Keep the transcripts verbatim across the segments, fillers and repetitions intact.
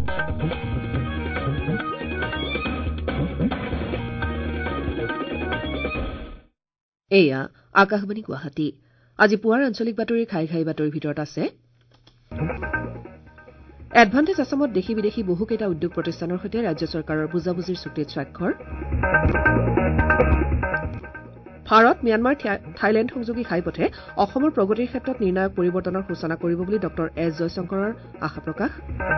এয়া আকাশবাণী গুৱাহাটী। আজি পুৱাৰ আঞ্চলিক বাতৰিৰ ঘাই ঘাই বাতৰিৰ ভিতৰত আছে এডভান্টেজ আছামত দেশী বিদেশী বহুকেইটা উদ্যোগ প্ৰতিষ্ঠানৰ সৈতে ৰাজ্য চৰকাৰৰ বুজাবুজিৰ চুক্তিত স্বাক্ষৰ, ভাৰত ম্যানমাৰ থাইলেণ্ড সংযোগী ঘাইপথে অসমৰ প্ৰগতিৰ ক্ষেত্ৰত নিৰ্ণায়ক পৰিৱৰ্তনৰ সূচনা কৰিব বুলি ডঃ এছ জয়শংকৰৰ আশা প্ৰকাশ,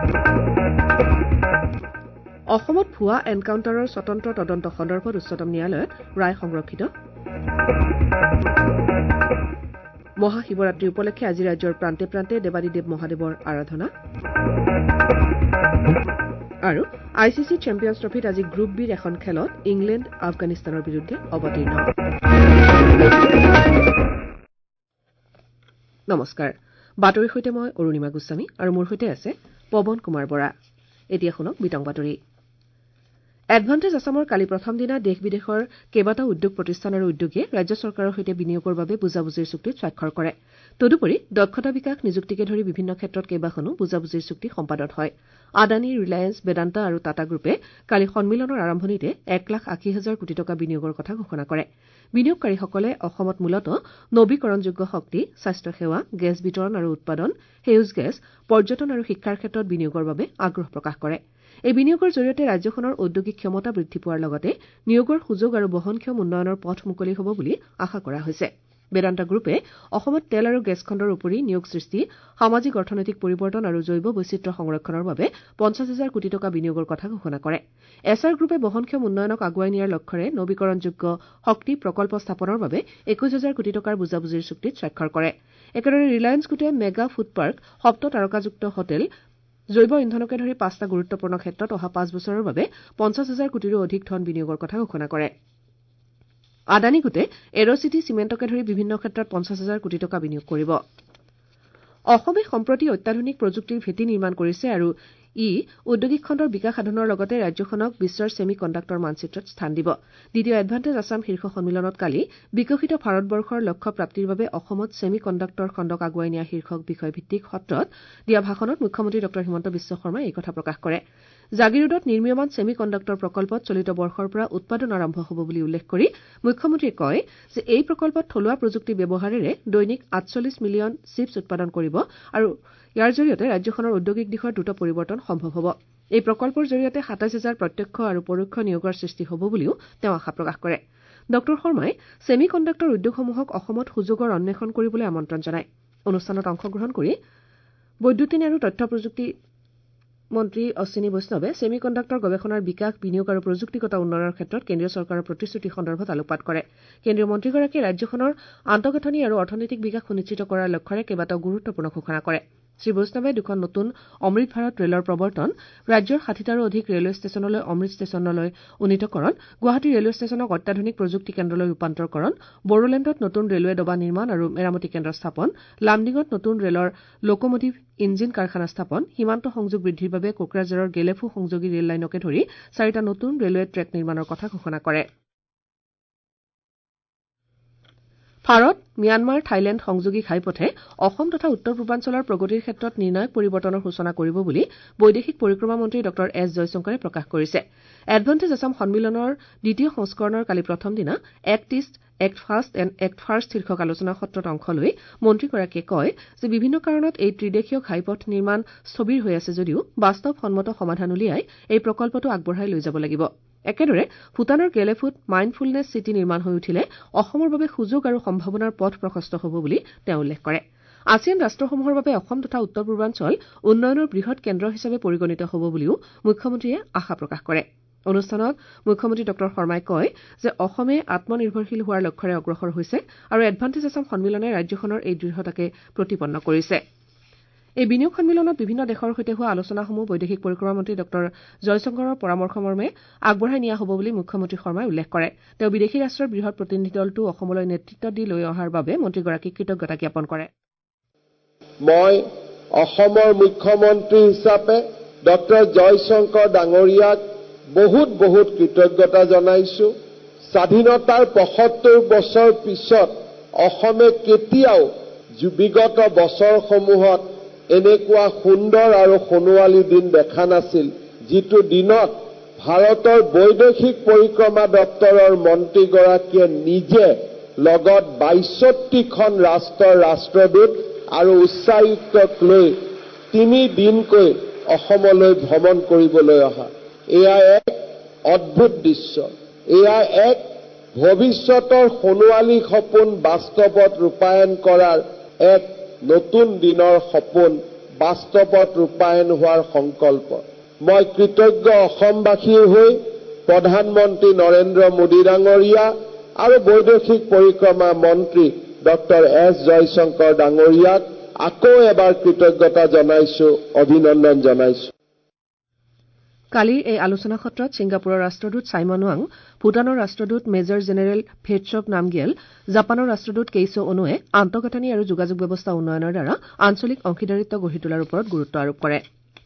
অসমত ভুৱা এনকাউণ্টাৰৰ স্বতন্ত্ৰ তদন্ত সন্দৰ্ভত উচ্চতম ন্যায়ালয়ত ৰায় সংৰক্ষিত, মহাশিৱৰাত্ৰি উপলক্ষে আজি ৰাজ্যৰ প্ৰান্তে প্ৰান্তে দেৱাদিদেৱ মহাদেৱৰ আৰাধনা আৰু আই চি চি চেম্পিয়ন্ছ ট্ৰফীত আজি গ্ৰুপ বিৰ এখন খেলত ইংলেণ্ড আফগানিস্তানৰ বিৰুদ্ধে অৱতীৰ্ণ। নমস্কাৰ, বাতৰিৰ সৈতে মই অৰুণিমা গোস্বামী আৰু মোৰ সৈতে আছে পৱন কুমাৰ বৰা। এতিয়া শুনক বিতং বাতৰি। এডভান্টেজ আছামৰ কালি প্ৰথম দিনা দেশ বিদেশৰ কেইবাটাও উদ্যোগ প্ৰতিষ্ঠান আৰু উদ্যোগে ৰাজ্য চৰকাৰৰ সৈতে বিনিয়োগৰ বাবে বুজাবুজিৰ চুক্তিত স্বাক্ষৰ কৰে। তদুপৰি দক্ষতা বিকাশ, নিযুক্তিকে ধৰি বিভিন্ন ক্ষেত্ৰত কেইবাখনো বুজাবুজিৰ চুক্তি সম্পাদন হয়। আদানী, ৰিলায়েন্স, বেদান্তা আৰু টাটা গ্ৰুপে কালি সন্মিলনৰ আৰম্ভণিতে এক লাখ আশী হাজাৰ কোটি টকা বিনিয়োগৰ কথা ঘোষণা কৰে। বিনিয়োগকাৰীসকলে অসমত মূলতঃ নবীকৰণযোগ্য শক্তি, স্বাস্থ্যসেৱা, গেছ বিতৰণ আৰু উৎপাদন, সেউজ গেছ, পৰ্যটন আৰু শিক্ষাৰ ক্ষেত্ৰত বিনিয়োগৰ বাবে আগ্ৰহ প্ৰকাশ কৰে। এই বিনিয়োগৰ জৰিয়তে ৰাজ্যখনৰ ঔদ্যোগিক ক্ষমতা বৃদ্ধি পোৱাৰ লগতে নিয়োগৰ সুযোগ আৰু বহনক্ষম উন্নয়নৰ পথ মুকলি হ'ব বুলি আশা কৰা হৈছে। বেদান্তা গ্ৰুপে অসমত তেল আৰু গেছ খণ্ডৰ উপৰি নিয়োগ সৃষ্টি, সামাজিক অৰ্থনৈতিক পৰিৱৰ্তন আৰু জৈৱ বৈচিত্ৰ্য সংৰক্ষণৰ বাবে পঞ্চাছ হাজাৰ কোটি টকা বিনিয়োগৰ কথা ঘোষণা কৰে। এছ আৰ গ্ৰুপে বহনক্ষম উন্নয়নক আগুৱাই নিয়াৰ লক্ষ্যৰে নবীকৰণযোগ্য শক্তি প্ৰকল্প স্থাপনৰ বাবে একৈশ হাজাৰ কোটি টকাৰ বুজাবুজিৰ চুক্তিত স্বাক্ষৰ কৰে। একেদৰে ৰিলায়েন্স গোটে মেগা ফুড পাৰ্ক, সপ্ত তাৰকাযুক্ত হোটেল, জৈৱ ইন্ধনকে ধৰি পাঁচটা গুৰুত্বপূৰ্ণ ক্ষেত্ৰত অহা পাঁচ বছৰৰ বাবে পঞ্চাছ হাজাৰ কোটিৰো অধিক ধন বিনিয়োগৰ কথা ঘোষণা কৰে। আদানী গোটে এৰচিটি, চিমেণ্টকে ধৰি বিভিন্ন ক্ষেত্ৰত পঞ্চাছ হাজাৰ কোটি টকা বিনিয়োগ কৰিব। অসমে সম্প্ৰতি অত্যাধুনিক প্ৰযুক্তিৰ ভেটি নিৰ্মাণ কৰিছে আৰু ই ঔদ্যোগিক খণ্ডৰ বিকাশ সাধনৰ লগতে ৰাজ্যখনক বিশ্বৰ ছেমি কণ্ডাক্টৰ মানচিত্ৰত স্থান দিব। দ্বিতীয় এডভান্টেজ আছাম শীৰ্ষ সন্মিলনত কালি বিকশিত ভাৰতবৰ্ষৰ লক্ষ্য প্ৰাপ্তিৰ বাবে অসমত ছেমি কণ্ডাক্টৰ খণ্ডক আগুৱাই নিয়া শীৰ্ষক বিষয়ভিত্তিক সত্ৰত দিয়া ভাষণত মুখ্যমন্ত্ৰী ডঃ হিমন্ত বিশ্ব শৰ্মাই এই কথা প্ৰকাশ কৰে। জাগিৰোডত নিৰ্মীয়মান ছেমি কণ্ডাক্টৰ প্ৰকল্পত চলিত বৰ্ষৰ পৰা উৎপাদন আৰম্ভ হ'ব বুলি উল্লেখ কৰি মুখ্যমন্ত্ৰীয়ে কয় যে এই প্ৰকল্পত থলুৱা প্ৰযুক্তি ব্যৱহাৰেৰে দৈনিক আঠচল্লিছ মিলিয়ন চিপছ উৎপাদন কৰিব আৰু ইয়াৰ জৰিয়তে ৰাজ্যখনৰ ঔদ্যোগিক দিশৰ দ্ৰুত পৰিৱৰ্তন সম্ভৱ হ'ব। এই প্ৰকল্পৰ জৰিয়তে সাতাইছ হাজাৰ প্ৰত্যক্ষ আৰু পৰোক্ষ নিয়োগৰ সৃষ্টি হ'ব বুলিও তেওঁ আশা প্ৰকাশ কৰে। ডঃ শৰ্মাই ছেমি কণ্ডাক্টৰ উদ্যোগসমূহক অসমত সুযোগৰ অন্বেষণ কৰিবলৈ আমন্ত্ৰণ জনায়। অনুষ্ঠানত অংশগ্ৰহণ কৰি বৈদ্যুতিন আৰু তথ্য প্ৰযুক্তি মন্ত্ৰী অশ্বিনী বৈষ্ণৱে ছেমি কণ্ডাক্টৰ গৱেষণাৰ বিকাশ, বিনিয়োগ আৰু প্ৰযুক্তিগত উন্নয়নৰ ক্ষেত্ৰত কেন্দ্ৰীয় চৰকাৰৰ প্ৰতিশ্ৰুতি সন্দৰ্ভত আলোকপাত কৰে। কেন্দ্ৰীয় মন্ত্ৰীগৰাকীয়ে ৰাজ্যখনৰ আন্তঃগাঁথনি আৰু অৰ্থনৈতিক বিকাশ সুনিশ্চিত কৰাৰ লক্ষ্যৰে কেইবাটাও গুৰুত্বপূৰ্ণ ঘোষণা কৰে। শ্ৰীবৈষ্ণৱে দুখন নতুন অমৃত ভাৰত ৰেলৰ প্ৰৱৰ্তন, ৰাজ্যৰ ষাঠিটাৰো অধিক ৰেলৱে ষ্টেচনলৈ অমৃত ষ্টেচনলৈ উন্নীতকৰণ, গুৱাহাটী ৰেলৱে ষ্টেচনক অত্যাধুনিক প্ৰযুক্তি কেন্দ্ৰলৈ ৰূপান্তৰকৰণ, বড়োলেণ্ডত নতুন ৰেলৱে ডবা নিৰ্মাণ আৰু মেৰামতি কেন্দ্ৰ স্থাপন, লামডিঙত নতুন ৰেলৰ লোকোমোটিভ ইঞ্জিন কাৰখানা স্থাপন, সীমান্ত সংযোগ বৃদ্ধিৰ বাবে কোকৰাঝাৰৰ গেলেফু সংযোগী ৰেল লাইনকে ধৰি চাৰিটা নতুন ৰেলৱে ট্ৰেক নিৰ্মাণৰ কথা ঘোষণা কৰে। ভাৰত ম্যানমাৰ থাইলেণ্ড সংযোগী ঘাইপথে অসম তথা উত্তৰ পূৰ্বাঞ্চলৰ প্ৰগতিৰ ক্ষেত্ৰত নিৰ্ণায়ক পৰিৱৰ্তনৰ সূচনা কৰিব বুলি বৈদেশিক পৰিক্ৰমা মন্ত্ৰী ডঃ এছ জয়শংকৰে প্ৰকাশ কৰিছে। এডভান্টেজ আছাম সন্মিলনৰ দ্বিতীয় সংস্কৰণৰ কালি প্ৰথম দিনা act east, act fast and act first শীৰ্ষক আলোচনা সত্ৰত অংশ লৈ মন্ত্ৰীগৰাকীয়ে কয় যে বিভিন্ন কাৰণত এই ত্ৰিদেশীয় ঘাইপথ নিৰ্মাণ স্থবিৰ হৈ আছে যদিও বাস্তৱসন্মত সমাধান উলিয়াই এই প্ৰকল্পটো আগবঢ়াই লৈ যাব লাগিব। একেদৰে ভূটানৰ গেলেফুত মাইণ্ডফুলনেছ চিটি নিৰ্মাণ হৈ উঠিলে অসমৰ বাবে সুযোগ আৰু সম্ভাৱনাৰ পথ প্ৰশস্ত হ'ব বুলি তেওঁ উল্লেখ কৰে। আছিয়ান ৰাষ্ট্ৰসমূহৰ বাবে অসম তথা উত্তৰ পূৰ্বাঞ্চল উন্নয়নৰ বৃহৎ কেন্দ্ৰ হিচাপে পৰিগণিত হ'ব বুলিও মুখ্যমন্ত্ৰীয়ে আশা প্ৰকাশ কৰে। অনুষ্ঠানত মুখ্যমন্ত্ৰী ডঃ শৰ্মাই কয় যে অসমে আত্মনিৰ্ভৰশীল হোৱাৰ লক্ষ্যৰে অগ্ৰসৰ হৈছে আৰু এডভান্টেজ আছাম সন্মিলনে ৰাজ্যখনৰ এই দৃঢ়তাকে প্ৰতিপন্ন কৰিছে। এই বিনিয়োগ সন্মিলনত বিভিন্ন দেশৰ সৈতে হোৱা আলোচনাসমূহ বৈদেশিক পৰিক্ৰমা মন্ত্ৰী ডঃ জয়শংকৰৰ পৰামৰ্শমৰ্মে আগবঢ়াই নিয়া হ'ব বুলি মুখ্যমন্ত্ৰী শৰ্মাই উল্লেখ কৰে। তেওঁ বিদেশী ৰাষ্ট্ৰৰ বৃহৎ প্ৰতিনিধি দলটো অসমলৈ নেতৃত্ব দি লৈ অহাৰ বাবে মন্ত্ৰীগৰাকীক কৃতজ্ঞতা জ্ঞাপন কৰে। মই অসমৰ মুখ্যমন্ত্ৰী হিচাপে ডঃ জয়শংকৰ ডাঙৰীয়াক বহুত বহুত কৃতজ্ঞতা জনাইছো। স্বাধীনতাৰ পঁয়সত্তৰ বছৰ পিছত অসমে কেতিয়াও বিগত বছৰসমূহত এনেকুৱা সুন্দৰ আৰু সোণোৱালী দিন দেখা নাছিল, যিটো দিনত ভাৰতৰ বৈদেশিক পৰিক্ৰমা দপ্তৰৰ মন্ত্ৰীগৰাকীয়ে নিজে লগত বাইষষ্ঠিখন ৰাষ্ট্ৰৰ ৰাষ্ট্ৰদূত আৰু উচ্চায়ুক্তক লৈ তিনি দিনকৈ অসমলৈ ভ্ৰমণ কৰিবলৈ অহা। এয়া এক অদ্ভুত দৃশ্য। এয়া এক ভৱিষ্যতৰ সোণোৱালী সপোন বাস্তৱত ৰূপায়ণ কৰাৰ এক নতুন দিনৰ সপোন বাস্তৱত ৰূপায়ণ হোৱাৰ সংকল্প। মই কৃতজ্ঞ অসমবাসীৰ হৈ প্ৰধানমন্ত্ৰী নৰেন্দ্ৰ মোদী ডাঙৰীয়া আৰু বৈদেশিক পৰিক্ৰমা মন্ত্ৰী ডক্টৰ এছ জয়শংকৰ ডাঙৰীয়াক আকৌ এবাৰ কৃতজ্ঞতা জনাইছো, অভিনন্দন জনাইছো। কালিৰ এই আলোচনা সত্ৰত ছিংগাপুৰৰ ৰাষ্ট্ৰদূত চাইমন ৱাং, ভূটানৰ ৰাষ্ট্ৰদূত মেজৰ জেনেৰেল ফেটছব নামগিয়েল, জাপানৰ ৰাষ্ট্ৰদূত কেইছো অনোৱে আন্তঃগাঁথনি আৰু যোগাযোগ ব্যৱস্থা উন্নয়নৰ দ্বাৰা আঞ্চলিক অংশীদাৰিত্ব গঢ়ি তোলাৰ ওপৰত গুৰুত্ব আৰোপ কৰে।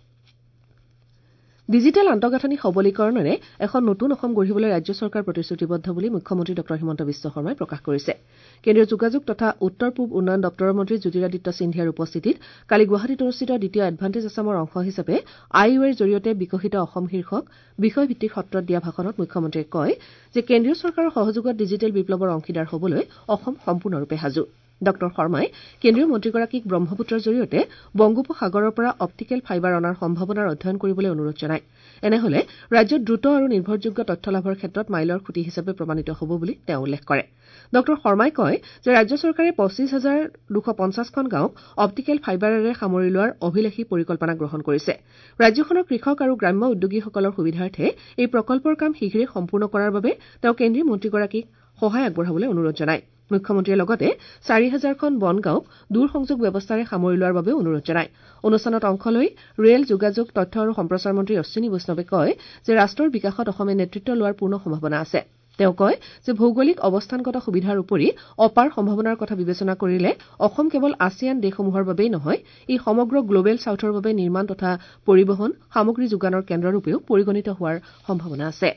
ডিজিটেল আন্তঃগাঁথনি সবলীকৰণেৰে এখন নতুন অসম গঢ়িবলৈ ৰাজ্য চৰকাৰ প্ৰতিশ্ৰুতিবদ্ধ বুলি মুখ্যমন্ত্ৰী ডঃ হিমন্ত বিশ্ব শৰ্মাই প্ৰকাশ কৰিছে। কেন্দ্ৰীয় যোগাযোগ তথা উত্তৰ পূব উন্নয়ন দপ্তৰৰ মন্ত্ৰী জ্যোতিৰাদিত্য সিন্ধিয়াৰ উপস্থিতিত কালি গুৱাহাটীত অনুষ্ঠিত দ্বিতীয় এডভান্টেজ আছামৰ অংশ হিচাপে আই ইউ এৰ জৰিয়তে বিকশিত অসম শীৰ্ষক বিষয়ভিত্তিক সত্ৰত দিয়া ভাষণত মুখ্যমন্ত্ৰীয়ে কয় যে কেন্দ্ৰীয় চৰকাৰৰ সহযোগত ডিজিটেল বিপ্লৱৰ অংশীদাৰ হবলৈ অসম সম্পূৰ্ণৰূপে সাজু। ডঃ শৰ্মাই কেন্দ্ৰীয় মন্ত্ৰীগৰাকীক ব্ৰহ্মপুত্ৰৰ জৰিয়তে বংগোপসাগৰৰ পৰা অপ্টিকেল ফাইবাৰ অনাৰ সম্ভাৱনাৰ অধ্যয়ন কৰিবলৈ অনুৰোধ জনায়। এনেহলে ৰাজ্যত দ্ৰুত আৰু নিৰ্ভৰযোগ্য তথ্য লাভৰ ক্ষেত্ৰত মাইলৰ খুঁটি হিচাপে প্ৰমাণিত হ'ব বুলি তেওঁ উল্লেখ কৰে। ডঃ শৰ্মাই কয় যে ৰাজ্য চৰকাৰে পঁচিছ হাজাৰ দুশ পঞ্চাছখন গাঁৱক অপ্টিকেল ফাইবাৰেৰে সামৰি লোৱাৰ অভিলাষী পৰিকল্পনা গ্ৰহণ কৰিছে। ৰাজ্যখনৰ কৃষক আৰু গ্ৰাম্য উদ্যোগীসকলৰ সুবিধাৰ্থে এই প্ৰকল্পৰ কাম শীঘ্ৰে সম্পূৰ্ণ কৰাৰ বাবে তেওঁ কেন্দ্ৰীয় মন্ত্ৰীগৰাকীক সহায় আগবঢ়াবলৈ অনুৰোধ জনায়। মুখ্যমন্ত্ৰীয়ে লগতে চাৰি হাজাৰখন বন গাঁৱক দূৰ সংযোগ ব্যৱস্থাৰে সামৰি লোৱাৰ বাবে অনুৰোধ জনায়। অনুষ্ঠানত অংশ লৈ ৰেল যোগাযোগ তথ্য আৰু সম্প্ৰচাৰ মন্ত্ৰী অশ্বিনী বৈষ্ণৱে কয় যে ৰাষ্ট্ৰৰ বিকাশত অসমে নেতৃত্ব লোৱাৰ পূৰ্ণ সম্ভাৱনা আছে। তেওঁ কয় যে ভৌগোলিক অৱস্থানগত সুবিধাৰ উপৰি অপাৰ সম্ভাৱনাৰ কথা বিবেচনা কৰিলে অসম কেৱল আছিয়ান দেশসমূহৰ বাবেই নহয়, ই সমগ্ৰ গ্লোবেল চাউথৰ বাবে নিৰ্মাণ তথা পৰিবহণ সামগ্ৰী যোগানৰ কেন্দ্ৰৰূপেও পৰিগণিত হোৱাৰ সম্ভাৱনা আছে।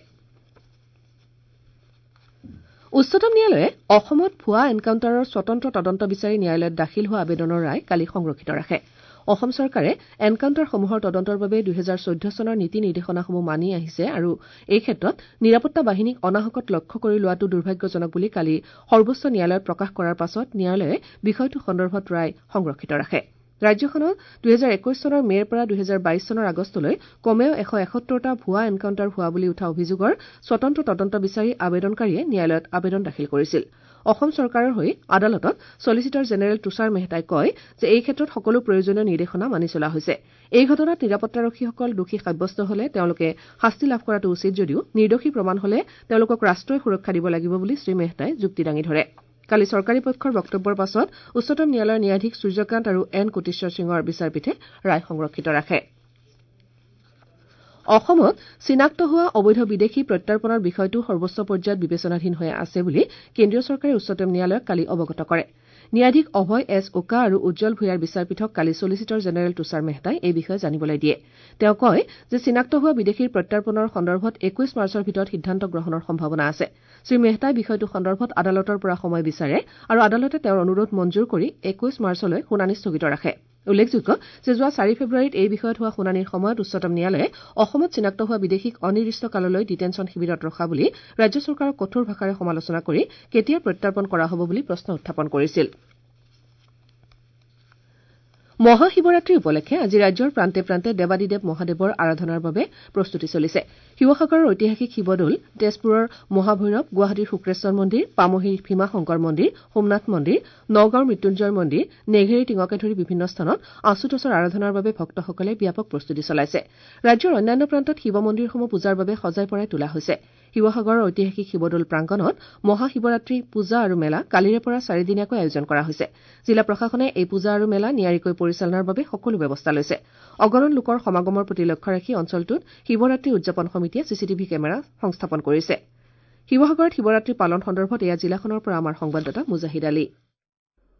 উচ্চতম ন্যায়ালয়ে অসমত ভুৱা এনকাউণ্টাৰৰ স্বতন্ত্ৰ তদন্ত বিচাৰি ন্যায়ালয়ত দাখিল হোৱা আবেদনৰ ৰায় কালি সংৰক্ষিত ৰাখে। অসম চৰকাৰে এনকাউণ্টাৰসমূহৰ তদন্তৰ বাবে দুহেজাৰ চৈধ্য চনৰ নীতি নিৰ্দেশনাসমূহ মানি আহিছে আৰু এই ক্ষেত্ৰত নিৰাপত্তা বাহিনীক অনাহকত লক্ষ্য কৰি লোৱাটো দুৰ্ভাগ্যজনক বুলি কালি সৰ্বোচ্চ ন্যায়ালয়ত প্ৰকাশ কৰাৰ পাছত ন্যায়ালয়ে বিষয়টো সন্দৰ্ভত ৰায় সংৰক্ষিত ৰাখে। ৰাজ্যখনত দুহেজাৰ একৈশ চনৰ মেৰ পৰা দুহেজাৰ বাইশ চনৰ আগষ্টলৈ কমেও এশ এসত্তৰটা ভুৱা এনকাউণ্টাৰ হোৱা বুলি উঠা অভিযোগৰ স্বতন্ত্ৰ তদন্ত বিচাৰি আবেদনকাৰীয়ে ন্যায়ালয়ত আবেদন দাখিল কৰিছিল। অসম চৰকাৰৰ হৈ আদালতত চলিচিটৰ জেনেৰেল তুষাৰ মেহতাই কয় যে এই ক্ষেত্ৰত সকলো প্ৰয়োজনীয় নিৰ্দেশনা মানি চলা হৈছে। এই ঘটনাত নিৰাপত্তাৰক্ষীসকল দোষী সাব্যস্ত হলে তেওঁলোকে শাস্তি লাভ কৰাটো উচিত যদিও নিৰ্দোষী প্ৰমাণ হলে তেওঁলোকক ৰাষ্ট্ৰই সুৰক্ষা দিব লাগিব বুলি শ্ৰী মেহতাই যুক্তি দাঙি ধৰে। কালি চৰকাৰী পক্ষৰ বক্তব্যৰ পাছত উচ্চতম ন্যায়ালয়ৰ ন্যায়াধীশ সূৰ্যকান্ত আৰু এন কোটেশ্বৰ সিঙৰ বিচাৰপীঠে ৰায় সংৰক্ষিত ৰাখে। অসমত চিনাক্ত হোৱা অবৈধ বিদেশী প্ৰত্যৰ্পণৰ বিষয়টো সৰ্বোচ্চ পৰ্যায়ত বিবেচনাধীন হৈ আছে বুলি কেন্দ্ৰীয় চৰকাৰে উচ্চতম ন্যায়ালয়ক কালি অৱগত কৰে। ন্যায়াধীশ অভয় এছ ওকা আৰু উজ্জ্বল ভূঞাৰ বিচাৰপীঠক কালি চলিচিটৰ জেনেৰেল তুষাৰ মেহতাই এই বিষয়ে জানিবলৈ দিয়ে। তেওঁ কয় যে চিনাক্ত হোৱা বিদেশীৰ প্ৰত্যৰ্পণৰ সন্দৰ্ভত একৈশ মাৰ্চৰ ভিতৰত সিদ্ধান্ত গ্ৰহণৰ সম্ভাৱনা আছে। শ্ৰী মেহতাই বিষয়টো সন্দৰ্ভত আদালতৰ পৰা সময় বিচাৰে আৰু আদালতে তেওঁৰ অনুৰোধ মঞ্জুৰ কৰি একৈশ মাৰ্চলৈ শুনানি স্থগিত ৰাখে। উল্লেখযোগ্য যে যোৱা চাৰি ফেব্ৰুৱাৰীত এই বিষয়ত হোৱা শুনানিৰ সময়ত উচ্চতম ন্যায়ালয়ে অসমত চিনাক্ত হোৱা বিদেশীক অনিৰ্দিষ্ট কাললৈ ডিটেনশ্যন শিবিৰত ৰখা বুলি ৰাজ্য চৰকাৰক কঠোৰ ভাষাৰে সমালোচনা কৰি কেতিয়া প্ৰত্যৰ্পণ কৰা হ'ব বুলি প্ৰশ্ন উত্থাপন কৰিছিল। মহাশিৱৰাত্ৰি উপলক্ষে আজি ৰাজ্যৰ প্ৰান্তে প্ৰান্তে দেৱাদিদেৱ মহাদেৱৰ আৰাধনাৰ বাবে প্ৰস্তুতি চলিছে। শিৱসাগৰৰ ঐতিহাসিক শিৱদৌল, তেজপুৰৰ মহাভৈৰৱ, গুৱাহাটীৰ শুক্ৰেশ্বৰ মন্দিৰ, পামহিৰ ভীমাশংকৰ মন্দিৰ, সোমনাথ মন্দিৰ, নগাঁৱৰ মৃত্যুঞ্জয় মন্দিৰ, নেঘেৰী টিঙকে ধৰি বিভিন্ন স্থানত আশুতোষৰ আৰাধনাৰ বাবে ভক্তসকলে ব্যাপক প্ৰস্তুতি চলাইছে। ৰাজ্যৰ অন্যান্য প্ৰান্তত শিৱ মন্দিৰসমূহ পূজাৰ বাবে সজাই পৰাই তোলা হৈছে। শিৱসাগৰৰ ঐতিহাসিক শিৱদৌল প্ৰাংগণত মহাশিৱৰাত্ৰি পূজা আৰু মেলা কালিৰে পৰা চাৰিদিনীয়াকৈ আয়োজন কৰা হৈছে। জিলা প্ৰশাসনে এই পূজা আৰু মেলা নিয়াৰিকৈ পৰিচালনাৰ বাবে সকলো ব্যৱস্থা লৈছে। অগণন লোকৰ সমাগমৰ প্ৰতি লক্ষ্য ৰাখি অঞ্চলটোত শিৱৰাত্ৰি উদযাপন সমিতিয়ে চিচিটিভি কেমেৰা সংস্থাপন কৰিছে। শিৱসাগৰত শিৱৰাত্ৰি পালন সন্দৰ্ভত এয়া জিলাখনৰ পৰা আমাৰ সংবাদদাতা মুজাহিদ আলী।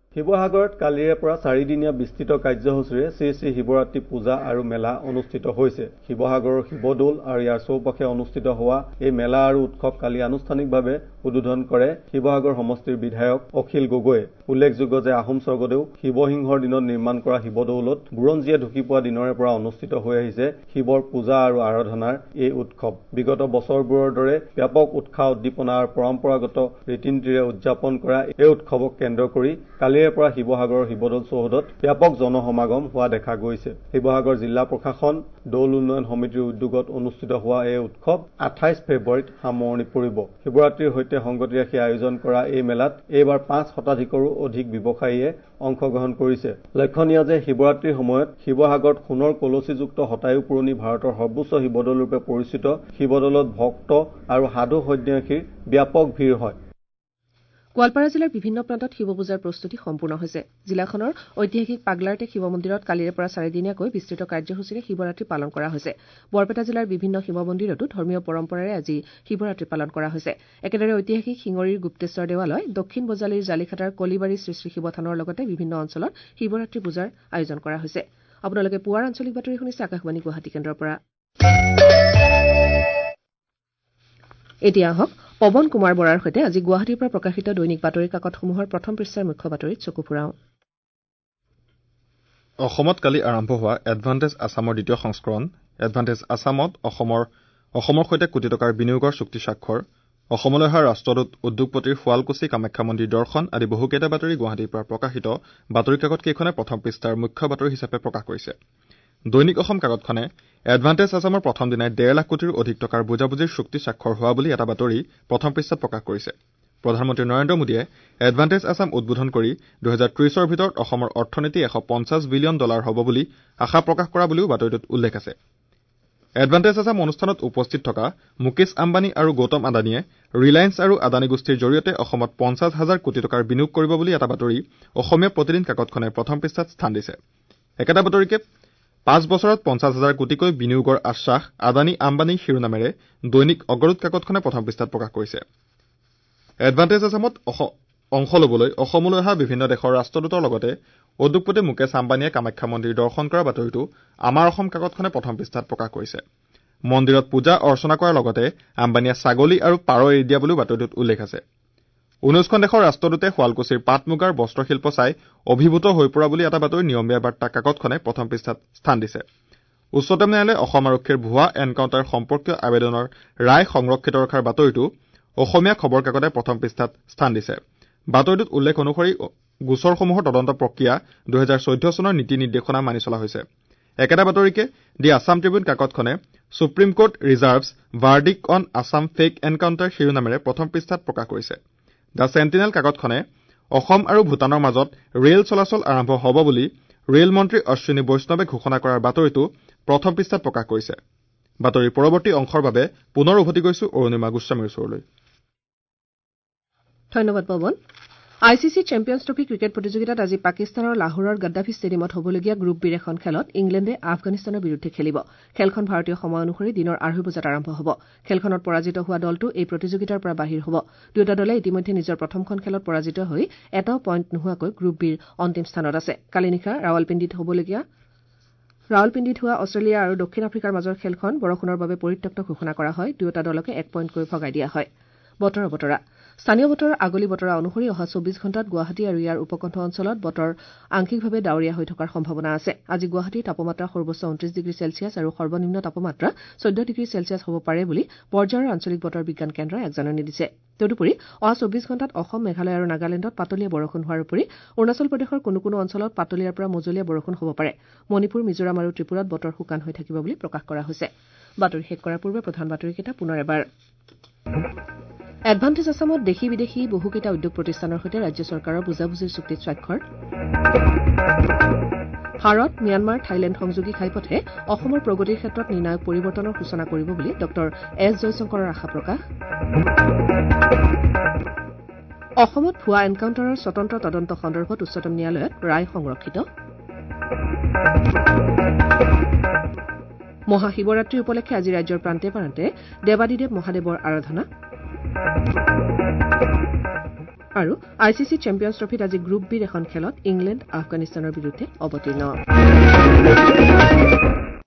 শিৱসাগৰত কালিৰে পৰা চাৰিদিনীয়া বিস্তৃত কাৰ্যসূচীৰে শ্ৰী শ্ৰী শিৱৰাত্ৰি পূজা আৰু মেলা অনুষ্ঠিত হৈছে। শিৱসাগৰৰ শিৱদৌল আৰু ইয়াৰ চৌপাশে অনুষ্ঠিত হোৱা এই মেলা আৰু উৎসৱ কালি আনুষ্ঠানিকভাৱে উদ্বোধন কৰে শিৱসাগৰ সমষ্টিৰ বিধায়ক অখিল গগৈয়ে। উল্লেখযোগ্য যে আহোম স্বৰ্গদেউ শিৱসিংহৰ দিনত নিৰ্মাণ কৰা শিৱদৌলত বুৰঞ্জীয়ে ঢুকি পোৱা দিনৰে পৰা অনুষ্ঠিত হৈ আহিছে শিৱৰ পূজা আৰু আৰাধনাৰ এই উৎসৱ। বিগত বছৰবোৰৰ দৰে ব্যাপক উৎসাহ উদ্দীপনা আৰু পৰম্পৰাগত ৰীতি নীতিৰে উদযাপন কৰা এই উৎসৱক কেন্দ্ৰ কৰি কালিৰে পৰা শিৱসাগৰৰ শিৱদৌল চৌহদত ব্যাপক জনসমাগম হোৱা দেখা গৈছে। শিৱসাগৰ জিলা প্ৰশাসন দৌল উন্নয়ন সমিতিৰ উদ্যোগত অনুষ্ঠিত হোৱা এই উৎসৱ আঠাইছ ফেব্ৰুৱাৰীত সামৰণি পৰিব। শিৱৰাত্ৰিৰ সৈতে সংগতি ৰাখি আয়োজন কৰা এই মেলাত এইবাৰ পাঁচ শতাধিকৰো অধিক ব্যৱসায়ীয়ে অংশগ্ৰহণ কৰিছে। লক্ষণীয় যে শিৱৰাত্ৰিৰ সময়ত শিৱসাগৰত সোণৰ কলচীযুক্ত শতায়ু পুৰণি ভাৰতৰ সৰ্বোচ্চ শিৱদৌল ৰূপে পৰিচিত শিৱদৌলত ভক্ত আৰু সাধু সন্ন্যাসীৰ ব্যাপক ভিৰ হয়। গোৱালপাৰা জিলাৰ বিভিন্ন প্ৰান্তত শিৱ পূজাৰ প্ৰস্তুতি সম্পূৰ্ণ হৈছে। জিলাখনৰ ঐতিহাসিক পাগলাৰটেক শিৱ মন্দিৰত কালিৰে পৰা চাৰিদিনীয়াকৈ বিস্তৃত কাৰ্যসূচীৰে শিৱৰাত্ৰি পালন কৰা হৈছে। বৰপেটা জিলাৰ বিভিন্ন শিৱ মন্দিৰতো ধৰ্মীয় পৰম্পৰাৰে আজি শিৱৰাত্ৰি পালন কৰা হৈছে। একেদৰে ঐতিহাসিক শিঙৰীৰ গুপ্তেশ্বৰ দেৱালয়, দক্ষিণ বজালিৰ জালিখাটাৰ কলিবাৰী শ্ৰী শ্ৰী শিৱ থানৰ লগতে বিভিন্ন অঞ্চলত শিৱৰাত্ৰি পূজাৰ আয়োজন কৰা হৈছে। আপোনালোকে পুৱাৰ আঞ্চলিক বাতৰি শুনিছে আকাশবাণী গুৱাহাটী কেন্দ্ৰৰ পৰা। এতিয়া আহক পৱন কুমাৰ বৰাৰ সৈতে আজি গুৱাহাটীৰ পৰা প্ৰকাশিত দৈনিক বাতৰি কাকতসমূহৰ প্ৰথম পৃষ্ঠাৰ মুখ্য বাতৰিত চকু ফুৰাওঁ। অসমত কালি আৰম্ভ হোৱা এডভান্টেজ আছামৰ দ্বিতীয় সংস্কৰণ এডভান্টেজ আছামত অসমৰ অসমৰ সৈতে কোটি টকাৰ বিনিয়োগৰ চুক্তি স্বাক্ষৰ, অসমলৈ অহা ৰাষ্ট্ৰদূত উদ্যোগপতিৰ শুৱালকুছি কামাখ্যা মন্দিৰ দৰ্শন আদি বহুকেইটা বাতৰি গুৱাহাটীৰ পৰা প্ৰকাশিত বাতৰি কাকতকেইখনে প্ৰথম পৃষ্ঠাৰ মুখ্য বাতৰি হিচাপে প্ৰকাশ কৰিছে। দৈনিক অসম কাকতখনে এডভান্টেজ আছামৰ প্ৰথম দিনাই ডেৰ লাখ কোটিৰ অধিক টকাৰ বুজাবুজিৰ চুক্তি স্বাক্ষৰ হোৱা বুলি এটা বাতৰি প্ৰথম পৃষ্ঠাত প্ৰকাশ কৰিছে। প্ৰধানমন্ত্ৰী নৰেন্দ্ৰ মোদীয়ে এডভান্টেজ আছাম উদ্বোধন কৰি দুহেজাৰ ত্ৰিশৰ ভিতৰত অসমৰ অৰ্থনীতি এশ পঞ্চাছ বিলিয়ন ডলাৰ হ'ব বুলি আশা প্ৰকাশ কৰা বুলিও বাতৰিটোত উল্লেখ আছে। এডভান্টেজ আছাম অনুষ্ঠানত উপস্থিত থকা মুকেশ আম্বানী আৰু গৌতম আদানীয়ে ৰিলায়েন্স আৰু আদানী গোষ্ঠীৰ জৰিয়তে অসমত পঞ্চাছ হাজাৰ কোটি টকাৰ বিনিয়োগ কৰিব বুলি এটা বাতৰি অসমীয়া প্ৰতিদিন কাকতখনে প্ৰথম পৃষ্ঠাত স্থান দিছে। একেটা বাতৰিকে পাঁচ বছৰত পঞ্চাছ হাজাৰ কোটিকৈ বিনিয়োগৰ আশ্বাস আদানী আম্বানী শিৰোনামেৰে দৈনিক অগ্ৰদূত কাকতখনে প্ৰথম পৃষ্ঠাত প্ৰকাশ কৰিছে। এডভান্টেজ আছামত অংশ ল'বলৈ অসমলৈ অহা বিভিন্ন দেশৰ ৰাষ্ট্ৰদূতৰ লগতে উদ্যোগপতি মুকেশ আম্বানীয়ে কামাখ্যা মন্দিৰ দৰ্শন কৰা বাতৰিটো আমাৰ অসম কাকতখনে প্ৰথম পৃষ্ঠাত প্ৰকাশ কৰিছে। মন্দিৰত পূজা অৰ্চনা কৰাৰ লগতে আম্বানীয়ে ছাগলী আৰু পাৰ এৰি দিয়া বুলিও বাতৰিটোত উল্লেখ আছে। ঊনৈশখন দেশৰ ৰাষ্ট্ৰদূতে শুৱালকুছিৰ পাট মুগাৰ বস্ত্ৰশিল্প চাই অভিভূত হৈ পৰা বুলি এটা বাতৰি নিয়মীয়া বাৰ্তা কাকতখনে প্ৰথম পৃষ্ঠাত স্থান দিছে। উচ্চতম ন্যায়ালয়ে অসম আৰক্ষীৰ ভুৱা এনকাউণ্টাৰ সম্পৰ্কীয় আবেদনৰ ৰায় সংৰক্ষিত ৰখাৰ বাতৰিটো অসমীয়া খবৰ কাকতে প্ৰথম পৃষ্ঠাত স্থান দিছে। বাতৰিটোত উল্লেখ অনুসৰি গোচৰসমূহৰ তদন্ত প্ৰক্ৰিয়া দুহেজাৰ চৈধ্য চনৰ নীতি নিৰ্দেশনা মানি চলা হৈছে। একেটা বাতৰিকে দি আছাম ট্ৰিবিউন কাকতখনে supreme court reserves verdict on Assam fake encounter শিৰোনামেৰে প্ৰথম পৃষ্ঠাত প্ৰকাশ কৰিছে। দ্য চেণ্টিনেল কাকতখনে অসম আৰু ভূটানৰ মাজত ৰেল চলাচল আৰম্ভ হ'ব বুলি ৰেল মন্ত্ৰী অশ্বিনী বৈষ্ণৱে ঘোষণা কৰাৰ বাতৰিটো প্ৰথম পৃষ্ঠাত প্ৰকাশ কৰিছে। বাতৰিৰ পৰৱৰ্তী অংশৰ বাবে পুনৰ উভতি গৈছো অৰুণিমা গোস্বামীৰ ওচৰলৈ। ধন্যবাদ Pawan. I C C champions trophy cricket প্ৰতিযোগিতাত আজি পাকিস্তানৰ লাহোৰৰ গাদ্দাফি ষ্টেডিয়ামত হ'বলগীয়া গ্ৰুপ বিৰ এখন খেলত ইংলেণ্ডে আফগানিস্তানৰ বিৰুদ্ধে খেলিব। খেলখন ভাৰতীয় সময় অনুসৰি দিনৰ আঢ়ৈ বজাত আৰম্ভ হ'ব। খেলখনত পৰাজিত হোৱা দলটো এই প্ৰতিযোগিতাৰ পৰা বাহিৰ হ'ব। দুয়োটা দলে ইতিমধ্যে নিজৰ প্ৰথমখন খেলত পৰাজিত হৈ এটাও পইণ্ট নোহোৱাকৈ গ্ৰুপ বিৰ অন্তিম স্থানত আছে। কালি নিশা ৰাৱলপিণ্ডিত হ'বলগীয়া ৰাৱলপিণ্ডিত হোৱা অষ্ট্ৰেলিয়া আৰু দক্ষিণ আফ্ৰিকাৰ মাজৰ খেলখন বৰষুণৰ বাবে পৰিত্যক্ত ঘোষণা কৰা হয়। দুয়োটা দলকে এক পইণ্টকৈ ভগাই দিয়া হয়। বতৰৰ বতৰা স্থানীয় বতৰৰ আগলি বতৰা অনুসৰি অহা চৌবিশ ঘণ্টাত গুৱাহাটী আৰু ইয়াৰ উপকণ্ঠ অঞ্চলত বতৰ আংশিকভাৱে ডাৱৰীয়া হৈ থকাৰ সম্ভাৱনা আছে। আজি গুৱাহাটীৰ তাপমাত্ৰা সৰ্বোচ্চ ঊনত্ৰিশ ডিগ্ৰী চেলছিয়াছ আৰু সৰ্বনিম্ন তাপমাত্ৰা চৈধ্য ডিগ্ৰী চেলছিয়াছ হ'ব পাৰে বুলি পৰ্যায়ৰ আঞ্চলিক বতৰ বিজ্ঞান কেন্দ্ৰই আগজাননী দিছে। তদুপৰি অহা চৌবিশ ঘণ্টাত অসম, মেঘালয় আৰু নাগালেণ্ডত পাতলীয়া বৰষুণ হোৱাৰ উপৰি অৰুণাচল প্ৰদেশৰ কোনো কোনো অঞ্চলত পাতলীয়াৰ পৰা মজলীয়া বৰষুণ হ'ব পাৰে। মণিপুৰ, মিজোৰাম আৰু ত্ৰিপুৰাত বতৰ শুকান হৈ থাকিব বুলি প্ৰকাশ কৰা হৈছে। বাতৰি শেষ কৰাৰ পূৰ্বে প্ৰধান বাতৰিকেইটা পুনৰ এবাৰ। এডভান্টেজ আছামত দেশী বিদেশী বহুকেইটা উদ্যোগ প্ৰতিষ্ঠানৰ সৈতে ৰাজ্য চৰকাৰৰ বুজাবুজিৰ চুক্তিত স্বাক্ষৰ। ভাৰত, ম্যানমাৰ, থাইলেণ্ড সংযোগী ঘাইপথে অসমৰ প্ৰগতিৰ ক্ষেত্ৰত নিৰ্ণায়ক পৰিৱৰ্তনৰ সূচনা কৰিব বুলি ডক্টৰ এছ জয়শংকৰৰ আশা প্ৰকাশ। অসমত ভুৱা এনকাউণ্টাৰৰ স্বতন্ত্ৰ তদন্ত সন্দৰ্ভত উচ্চতম ন্যায়ালয়ত ৰায় সংৰক্ষিত। মহাশিৱৰাত্ৰি উপলক্ষে আজি ৰাজ্যৰ প্ৰান্তে প্ৰান্তে দেৱাদিদেৱ মহাদেৱৰ আৰাধনা। আৰু আই চি চি চেম্পিয়ন্ছ ট্ৰফিত আজি গ্ৰুপ বিৰ এখন খেলত ইংলেণ্ড আফগানিস্তানৰ বিৰুদ্ধে অৱতীৰ্ণ